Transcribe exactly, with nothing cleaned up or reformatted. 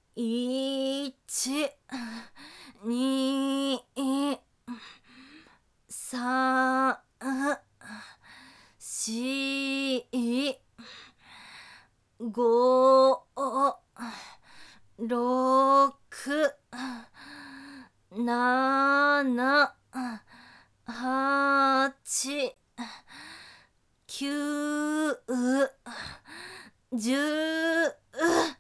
いち、に、さん、し、ご、ろく、なな、はち、きゅう、じゅう、